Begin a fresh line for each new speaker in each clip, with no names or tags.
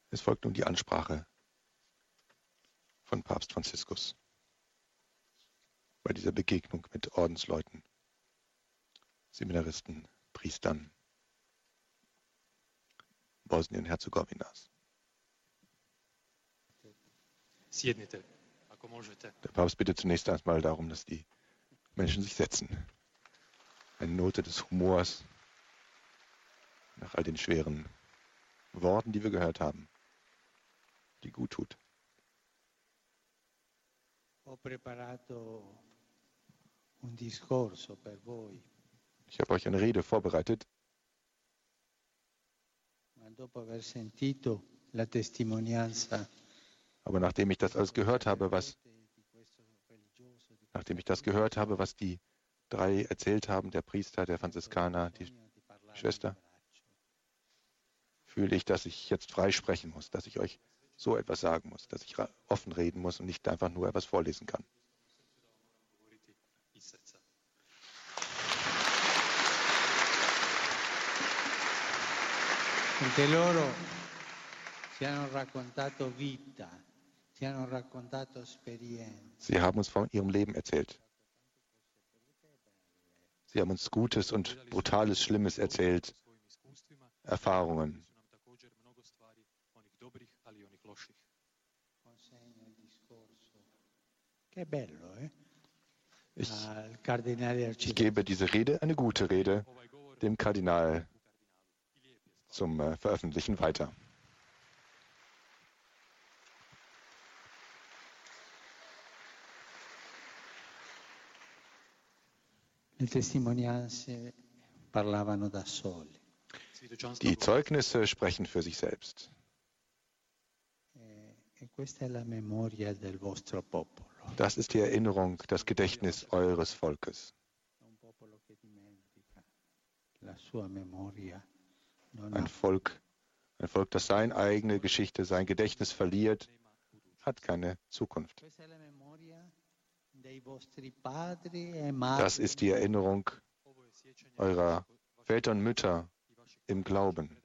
Es folgt nun die Ansprache von Papst Franziskus bei dieser Begegnung mit Ordensleuten, Seminaristen, Priestern Bosnien-Herzegowinas. Der Papst bittet zunächst einmal darum, dass die Menschen sich setzen. Eine Note des Humors nach all den schweren Worten, die wir gehört haben, die gut tut. Ich habe euch eine Rede vorbereitet. Aber nachdem ich das alles gehört habe, was die drei erzählt haben, der Priester, der Franziskaner, die Schwester, fühle ich, dass ich jetzt frei sprechen muss, dass ich euch so etwas sagen muss, dass ich offen reden muss und nicht einfach nur etwas vorlesen kann.
Perché loro ci hanno raccontato vita, ci hanno raccontato esperienze.
Sie haben uns von ihrem Leben erzählt. Sie haben uns Gutes und Brutales, Schlimmes erzählt, Erfahrungen. Ich gebe diese Rede, eine gute Rede, dem Kardinal zum Veröffentlichen weiter. Die Zeugnisse sprechen für sich selbst. Das ist die Erinnerung, das Gedächtnis eures Volkes. Ein Volk, das seine eigene Geschichte, sein Gedächtnis verliert, hat keine Zukunft. Das ist die Erinnerung eurer Väter und Mütter im Glauben.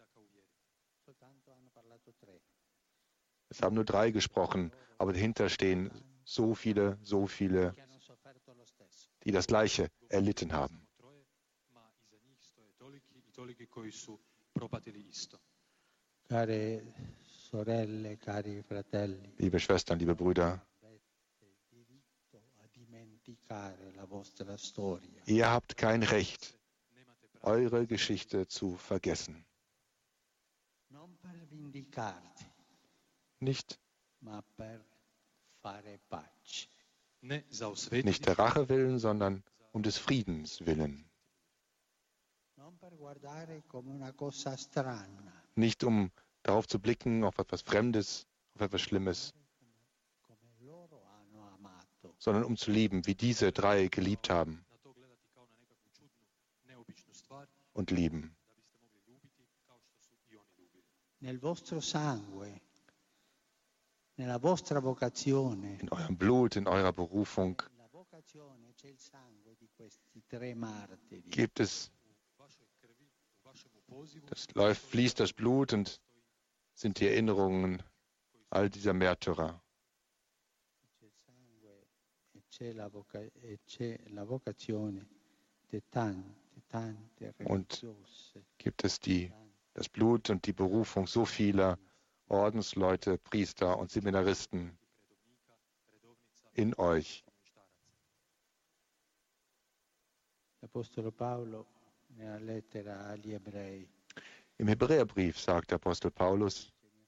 Es haben nur 3 gesprochen, aber dahinter stehen so viele, die das Gleiche erlitten haben. Liebe Schwestern, liebe Brüder, ihr habt kein Recht, eure Geschichte zu vergessen. Nicht der Rache willen, sondern um des Friedens willen. Nicht um darauf zu blicken, auf etwas Fremdes, auf etwas Schlimmes, sondern um zu lieben, wie diese 3 geliebt haben und lieben. In eurem Blut, in eurer Berufung fließt das Blut und sind die Erinnerungen all dieser Märtyrer. Und gibt es das Blut und die Berufung so vieler Ordensleute, Priester und Seminaristen in euch. Im Hebräerbrief sagt der Apostel Paulus: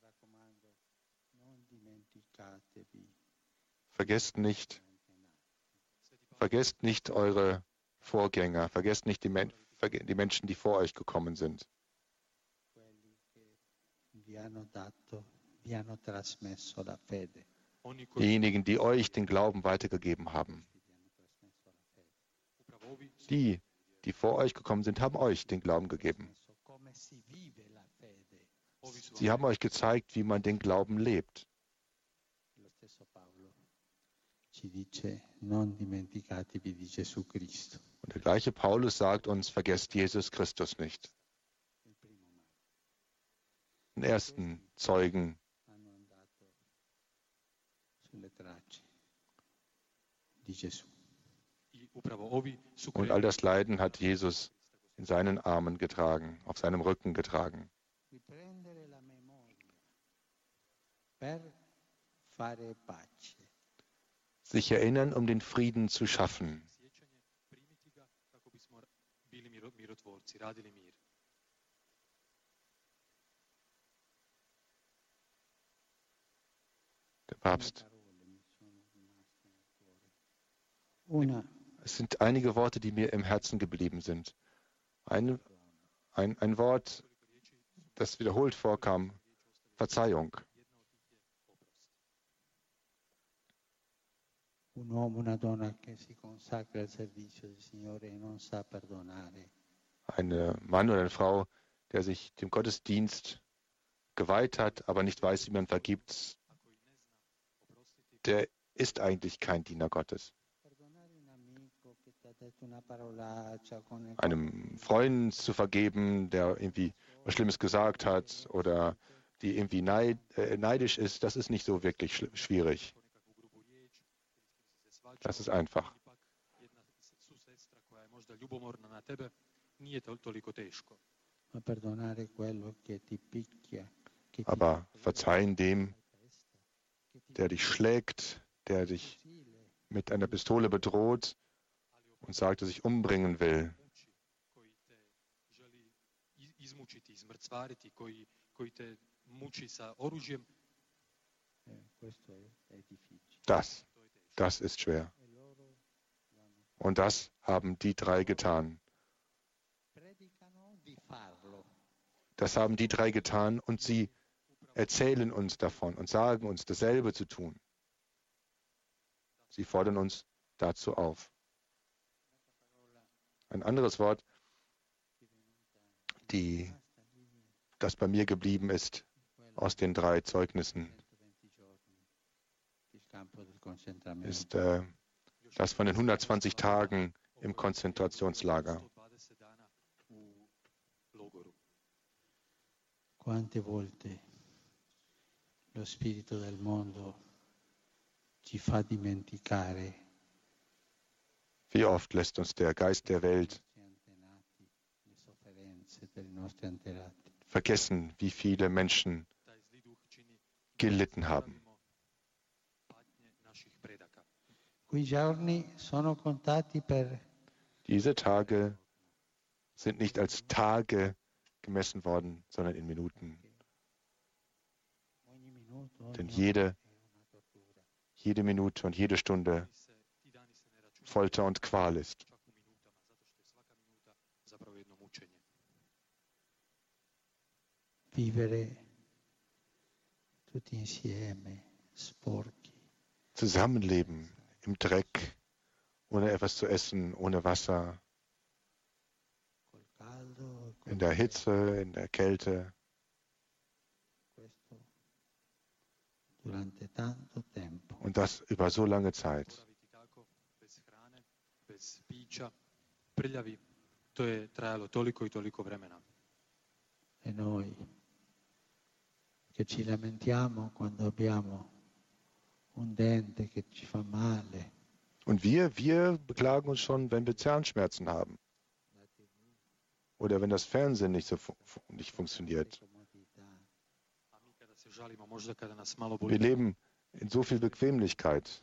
Vergesst nicht eure Vorgänger, vergesst nicht die Menschen, die vor euch gekommen sind. Diejenigen, die euch den Glauben weitergegeben haben. Die vor euch gekommen sind, haben euch den Glauben gegeben. Sie haben euch gezeigt, wie man den Glauben lebt. Und der gleiche Paulus sagt uns, vergesst Jesus Christus nicht. Den ersten Zeugen
braccia di Gesù.
Und all das Leiden hat Jesus in seinen Armen getragen, auf seinem Rücken getragen.
Riprendere la memoria per fare pace.
Sich erinnern, um den Frieden zu schaffen. Der Papst. Es sind einige Worte, die mir im Herzen geblieben sind. Ein Wort, das wiederholt vorkam, Verzeihung.
Un uomo, una donna che si consacra al servizio del Signore e non sa perdonare.
Ein Mann oder eine Frau, der sich dem Gottesdienst geweiht hat, aber nicht weiß, wie man vergibt, der ist eigentlich kein Diener Gottes. Einem Freund zu vergeben, der irgendwie was Schlimmes gesagt hat oder die irgendwie neidisch ist, das ist nicht so wirklich schwierig. Das ist einfach. Aber verzeihen dem, der dich schlägt, der dich mit einer Pistole bedroht und sagt, dass ich umbringen will. Das ist schwer. Und das haben die drei getan. Das haben die drei getan und sie erzählen uns davon und sagen uns, dasselbe zu tun. Sie fordern uns dazu auf. Ein anderes Wort, das bei mir geblieben ist, aus den drei Zeugnissen, ist das von den 120 Tagen im Konzentrationslager.
Quante volte lo spirito del mondo ci fa dimenticare.
Wie oft lässt uns der Geist der Welt vergessen, wie viele Menschen gelitten haben. Diese Tage sind nicht als Tage gemessen worden, sondern in Minuten. Denn jede Minute und jede Stunde Folter und Qual ist.
Vivere tutti insieme, sporchi.
Zusammenleben im Dreck, ohne etwas zu essen, ohne Wasser, in der Hitze, in der Kälte. Und das über so lange Zeit.
E noi che ci lamentiamo quando abbiamo un dente che ci fa male.
Und wir beklagen uns schon, wenn wir Zahnschmerzen haben. Oder wenn das Fernsehen nicht funktioniert. Wir leben in so viel Bequemlichkeit.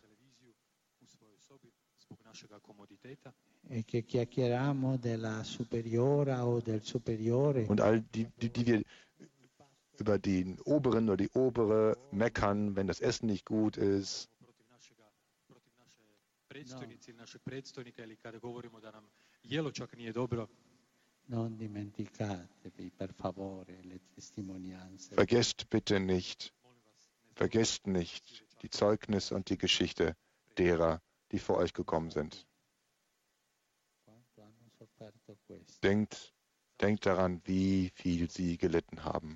E che chiacchieriamo della superiora o del superiore.
Und all die wir über den Oberen oder die Obere meckern, wenn das Essen nicht gut ist.
Non dimenticatevi, per favore, le testimonianze.
Vergesst nicht die Zeugnisse und die Geschichte derer, die vor euch gekommen sind. Denkt daran, wie viel sie gelitten haben.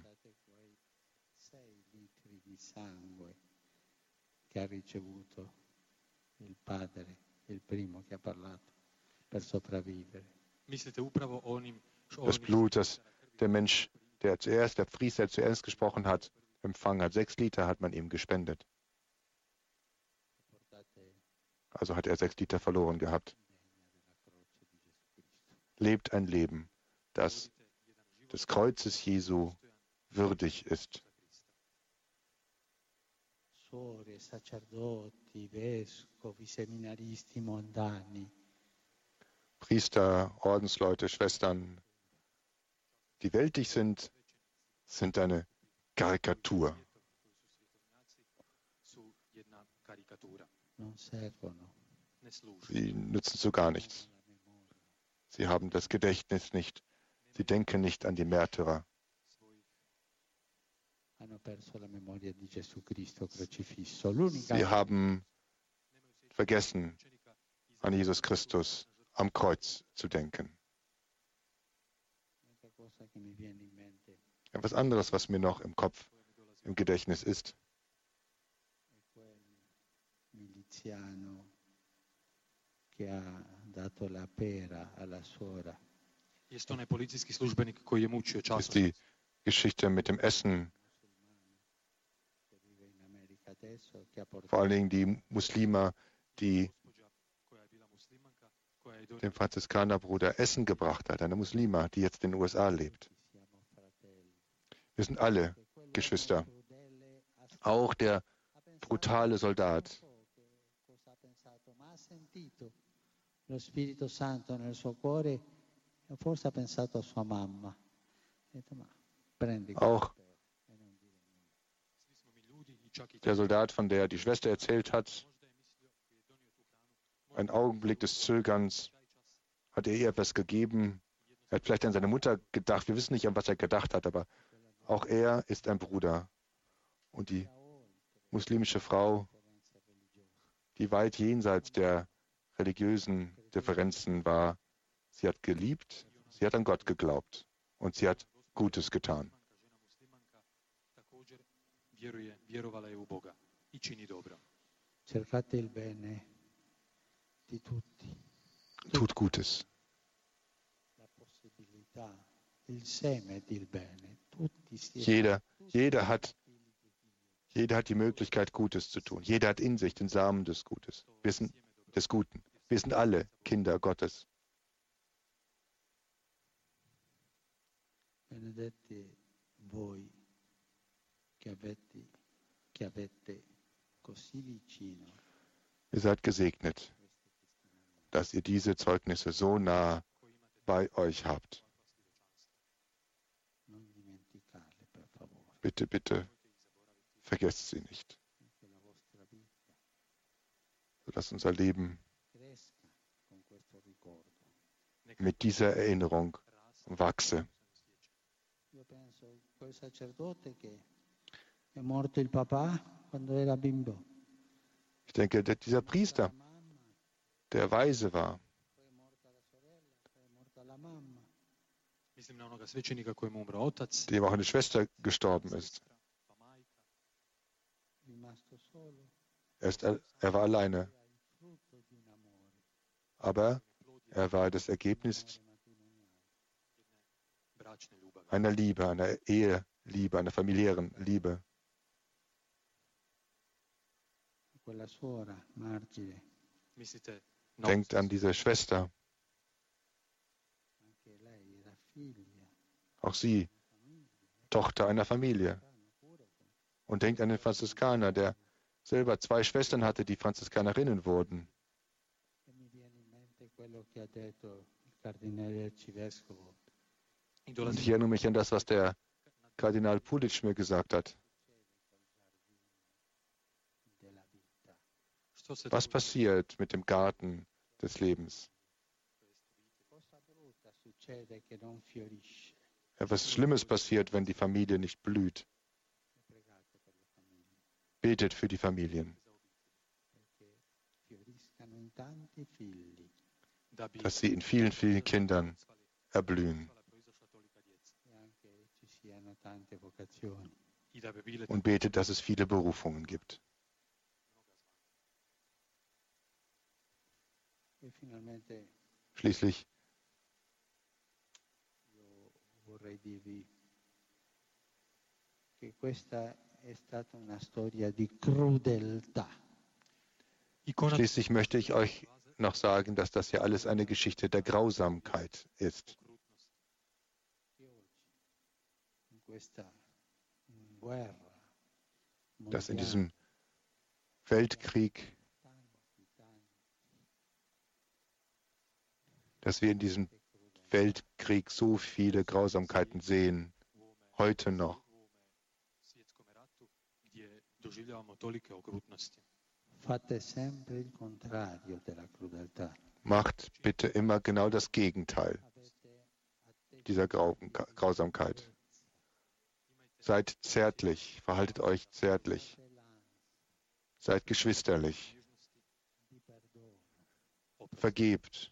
Das Blut, das der Mensch, der Priester zuerst gesprochen hat, empfangen hat. 6 Liter hat man ihm gespendet. Also hat er 6 Liter verloren gehabt. Lebt ein Leben, das des Kreuzes Jesu würdig ist.
Suore, sacerdoti, vescovi, seminaristi mondani.
Priester, Ordensleute, Schwestern, die weltlich sind, sind eine Karikatur.
Non servono.
Sie nützen zu gar nichts. Sie haben das Gedächtnis nicht. Sie denken nicht an die Märtyrer.
Hanno perso la memoria di Gesù Cristo crocifisso. L'unica
Sie haben vergessen, an Jesus Christus am Kreuz zu denken.
cosa che mi viene in mente
Etwas anderes, was mir noch im Kopf, im Gedächtnis ist,
è quel miliziano che ha dato la pera alla suora.
Jest onaj policijski službenik koji je mučio
ist
časopis.
die Geschichte mit dem Essen.
Che vive in America adesso, che ha
Vor
portato
allen Dingen die Muslime, die
Gospođa koja je bila muslimanka, koja je
dem Franziskanerbruder Essen gebracht hat, eine Muslima, die jetzt in den USA lebt.
siamo fratelli.
Wir sind alle
Che quell'uomo
Geschwister.
crudele
Auch der
ha pensato,
brutale Soldat,
non so che cosa ha pensato, ma ha sentito lo Spirito Santo nel suo cuore e forse ha pensato a sua mamma. Ha detto, ma prendi
auch
questa pera e non dire niente.
svi smo mi ljudi i čak i
der Soldat, von der die Schwester erzählt hat,
možda je mislio koji je donio tu hranu.
einen Augenblick des Zögerns, hat er ihr etwas gegeben. Er hat vielleicht an seine Mutter gedacht. Wir wissen nicht, an was er gedacht hat, aber auch er ist ein Bruder. Und die muslimische Frau,
Differenze religiose.
die weit jenseits der religiösen Differenzen war, sie hat geliebt, sie hat an Gott geglaubt und sie hat Gutes getan.
Žena muslimanka također vjerovala je u Boga i čini dobro.
Cercate il bene di tutti,
Tut Gutes.
la possibilità, il seme del bene. Tutti
Jeder hat die Möglichkeit, Gutes zu tun. Jeder hat in sich den Samen des Gutes, des Guten. Wir sind alle Kinder Gottes.
Benedetti voi che avete così vicino
Ihr seid gesegnet, dass ihr diese Zeugnisse so nah bei euch habt.
non dimenticarle per favore,
Bitte, bitte, vergesst sie nicht,
che la vostra vita
sodass unser Leben
cresca con questo ricordo.
mit dieser Erinnerung wachse.
Io penso quel sacerdote che è morto il papà quando era bimbo,
Ich denke, dieser Priester,
la mamma,
der weise war,
poi è morta la sorella, poi è morta la mamma.
Mislim na onoga svećenika kojemu umro otac,
dem auch eine Schwester gestorben ist.
sestra, pa majka.
Rimasto solo,
Er war alleine,
era il frutto di un amore
aber er war das Ergebnis
matrimoniale.
Bračne ljubavi.
einer Liebe, einer Eheliebe, einer familiären Liebe.
Quella suora margine,
Mislite na
Denkt an diese Schwester,
anche lei era figlia,
auch sie, Tochter einer Familie.
pure con
Und denkt an den Franziskaner, der selber 2 Schwestern hatte, die Franziskanerinnen wurden.
E mi viene in mente quello che ha detto il cardinale arcivescovo.
Und ich erinnere mich an das, was der Kardinal Pulic mir gesagt hat.
Della vita.
Što se
Was passiert mit dem Garten des Lebens?
Cosa brutta succede che non fiorisce.
Etwas Schlimmes passiert, wenn die Familie nicht blüht.
Pregate per le famiglie,
Betet für die Familien,
perché fioriscano in tanti figli
da bi
dass sie in vielen, vielen Kindern erblühen
proizašla tolika djeca.
e anche ci siano tante vocazioni.
I da bi bile
und betet, dass es viele Berufungen gibt.
E finalmente
Schließlich
io vorrei dirvi che questa è stata una storia di crudeltà.
Ikona
Schließlich möchte ich euch noch sagen, dass das ja alles eine Geschichte der Grausamkeit ist.
in questa guerra
Dass in
mondiale,
diesem Weltkrieg, dass wir in diesem Weltkrieg so viele Grausamkeiten sehen, heute noch.
fate sempre il contrario della crudeltà.
Macht bitte immer genau das Gegenteil dieser Grausamkeit. Seid zärtlich, verhaltet euch zärtlich, seid geschwisterlich,
Di perdono
vergebt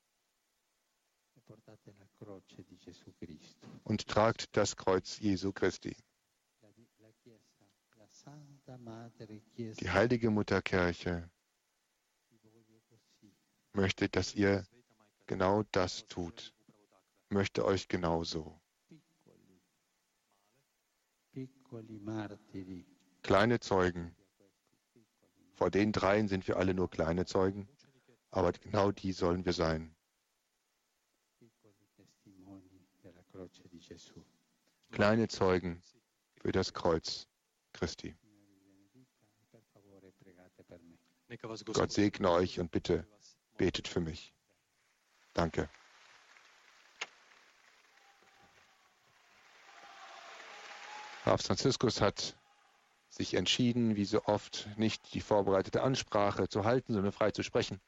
e portate la croce di Gesù Cristo.
und tragt das Kreuz Jesu Christi.
La Chiesa, la Santa Madre Chiesa,
Die heilige Mutterkirche
vi voglio così.
möchte, dass ihr genau das tut, möchte euch genauso.
Piccoli martiri,
Kleine Zeugen, vor den dreien sind wir alle nur kleine Zeugen, aber genau die sollen wir sein.
piccoli testimoni della croce di Gesù.
Kleine Zeugen für das Kreuz Christi.
Signore vi benedica e per favore pregate per me.
Gott segne euch und bitte betet für mich. Danke. Papst Franziskus hat sich entschieden, wie so oft, nicht die vorbereitete Ansprache zu halten, sondern frei zu sprechen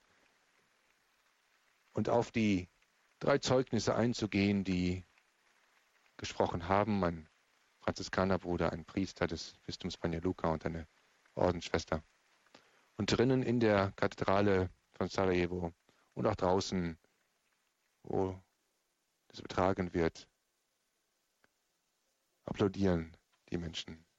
und auf die 3 Zeugnisse einzugehen, die gesprochen haben. Mein Franziskanerbruder, ein Priester des Bistums Banja Luka und eine Ordensschwester. Und drinnen in der Kathedrale von Sarajevo und auch draußen, wo das übertragen wird, applaudieren die Menschen.